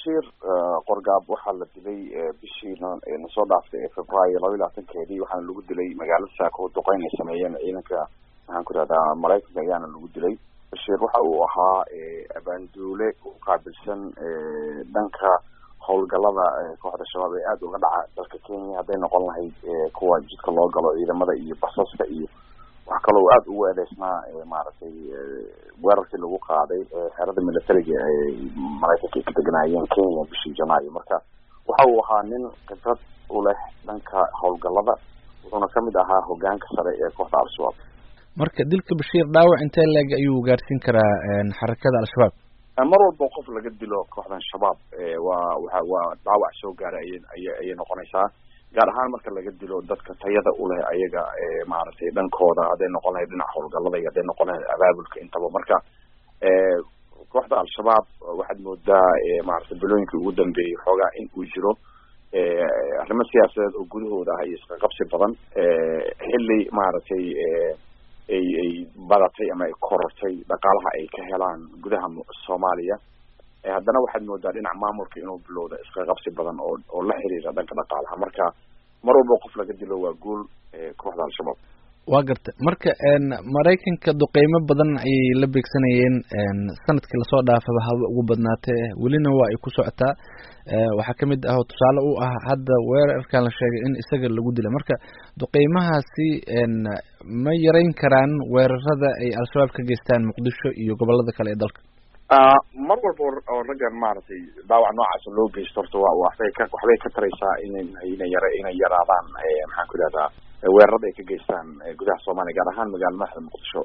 Bashir qorgaab waxaa la dilay bishii soo dhaaftay February 22-keedii waxaana lagu dilay magaalada Saako duqeyn ay sameeyeen ciidanka waxaan ku radaa Mareykanka ayaana lagu dilay. Bashir waxa uu ahaa abaanduule u qaabilsan dhanka howlgallada kooxda shabaab ee aad uga dhaca dalka Kenya hadday noqon lahayd kuwa jidka loo galo ciidamada iyo basaska iyo wax kaloo aad ugu eedeysnaa maaragtay weerarkii lagu qaaday xerada militariga ee Mareykanka ay ka deganaayeen Kenya bishii Janaayo. Marka waxa uu ahaa nin khibrad u leh dhanka howlgallada wuxuuna ka mid ahaa hoggaanka sare ee kooxda al-shabaab. Marka dilka Bashir dhaawac intee leeg ayuu gaarsiin karaa xarakada al-shabaab? mar walba qof laga dilo kooxdan shabaab waa dhaawac soo gaaray ayay noqonaysaa, gaar ahaan marka laga dilo dadka tayada u leh ayaga maaragtay dhankooda hadday noqon lahayd dhinaca howlgallada iyo hadday noqon lahayd abaabulka intaba. Marka kooxda al-shabaab waxaad moodaa maaragtay bilooyinkii ugu dambeeyey xoogaa in uu jiro arrimo siyaasadeed oo gudahooda ah iyo isqaqabsi badan xilli maaragtay ay badatay ama ay korortay dhaqaalaha ay ka helaan gudaha Soomaaliya. Haddana waxaad moodaa dhinaca maamulka inuu bilowda isqaqabsi badan oo la xiriira dhanka dhaqaalaha. Marka mar walba qof laga dilo waa guul kooxda al-shabaab. waa garta marka Mareykanka duqeymo badan ayay la beegsanayeen sanadkii lasoo dhaafaba haba ugu badnaatay welina waa ay ku socotaa. Waxaa kamid ah tusaale u ah hadda weerarkan la sheegay in isaga lagu dilay. Marka duqeymahaasi ma yareyn karaan weerarada ay al-shabaab ka geystaan Muqdisho iyo gobolada kale ee dalka? mar walba oo raggan maaragtay dhaawac noocaas loo geysto horta waxbay ka taraysaa inay yaraadaan maxaan ku idhahdaa weerarada ay ka geystaan gudaha Soomaaliya gaar ahaan magaalada madaxda Muqdisho.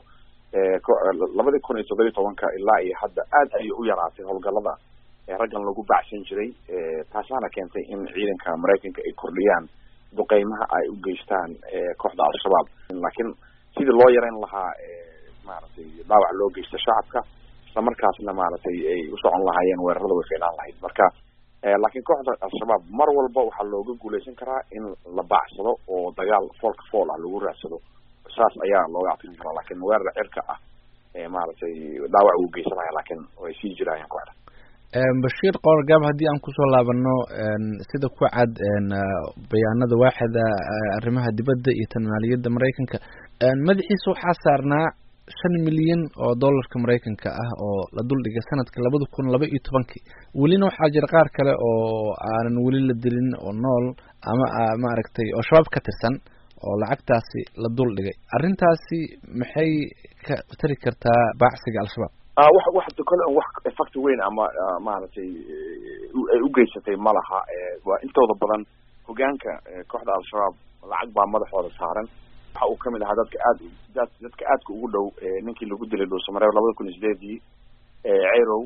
2017 ilaa iyo hadda aad ayay u yaraatay howlgallada raggan lagu bacsan jiray, taasaana keentay in ciidanka Mareykanka ay kordhiyaan duqeymaha ay u geystaan kooxda al-shabaab. Laakiin sidii loo yareyn lahaa maaragtay dhaawac loo geysto shacabka isla markaasna maaragtay ay u socon lahaayeen weerarada way fiilaan lahayd. Marka laakiin kooxda al-shabaab mar walba waxaa looga guuleysan karaa in la baacsado oo dagaal foolka fool ah lagu raadsado, saas ayaa looga adkaan karaa. laakiin weerar cirka ah maaragtay dhaawac uu geysanaya laakiin way sii jirayaan kooxda. Bashir qorgaab haddii aan kusoo laabano sida ku cad bayaanada waaxda arrimaha dibadda iyo tan maaliyadda Mareykanka madaxiisa waxaa saarnaa 5 milyan oo dollarka Mareykanka ah oo la duldhigay sanadka 2012. welina waxaa jira qaar kale oo aanan weli la dilin oo nool ama maaragtay oo shabaab ka tirsan oo lacagtaasi la duldhigay. arrintaasi maxay ka tari kartaa baacsiga al-shabaab? wax effect weyn ama maaragtay ay u geysatay malaha. waa intooda badan hoggaanka kooxda al-shabaab lacag baa madaxooda saaran. waxa uu kamid ahaa dadka aadka ugu dhow ninkii lagu dilay Dhuusamareeb 2008 Ceyrow.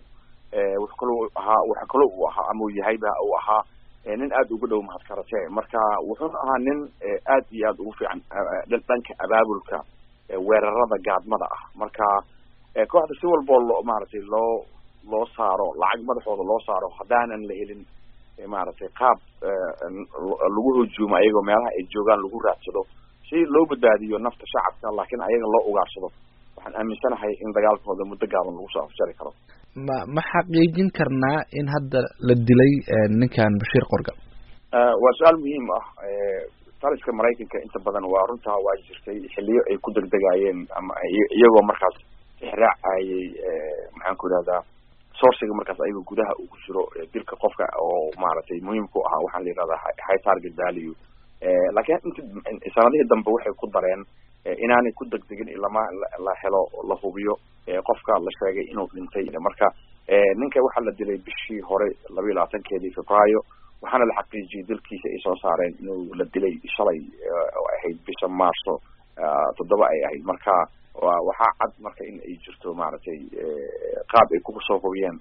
waxa kaloo uu ahaa ama uu yahayba uu ahaa nin aad ugu dhow Mahad Karatee. Marka wuxuu ahaa nin aad iyo aad ugu fiican dhanka abaabulka weerarada gaadmada ah. Marka kooxda si walba maaragtay loo saaro lacag madaxooda loo saaro haddaanan la helin maaragtay qaab lagu hujuumo ayagoo meelaha ay joogaan lagu raadsado si loo badbaadiyo nafta shacabka laakiin ayaga loo ugaarsado, waxaan aaminsanahay in dagaalkooda muddo gaaban lagu soo afjari karo. ma xaqiijin karnaa in hadda la dilay ninkan Bashir qorgaab? waa su-aal muhiim ah. taliska Mareykanka inta badan waa runtaa waa jirtay xilliyo ay ku degdegayeen ama iyagoo markaas raacayay maxaan ku idhahdaa sourciga markaas ayaga gudaha ugu jiro dilka qofka oo maaragtay muhiim ku ah waxaan la yidhahdaa high target value. laakiin sanadihii dambe waxay ku dareen inaanay ku degdegin ilama la helo la hubiyo qofka la sheegay inuu dhintay. Marka ninka waxaa la dilay bishii hore 22-keedii Febraayo, waxaana la xaqiijiyay dilkiisa ay soo saareen inuu la dilay shalay oo ahayd bisha Maarso 7 ay ahayd. Marka waxaa cad marka in ay jirto maaragtay qaab ay ku soo hubiyeen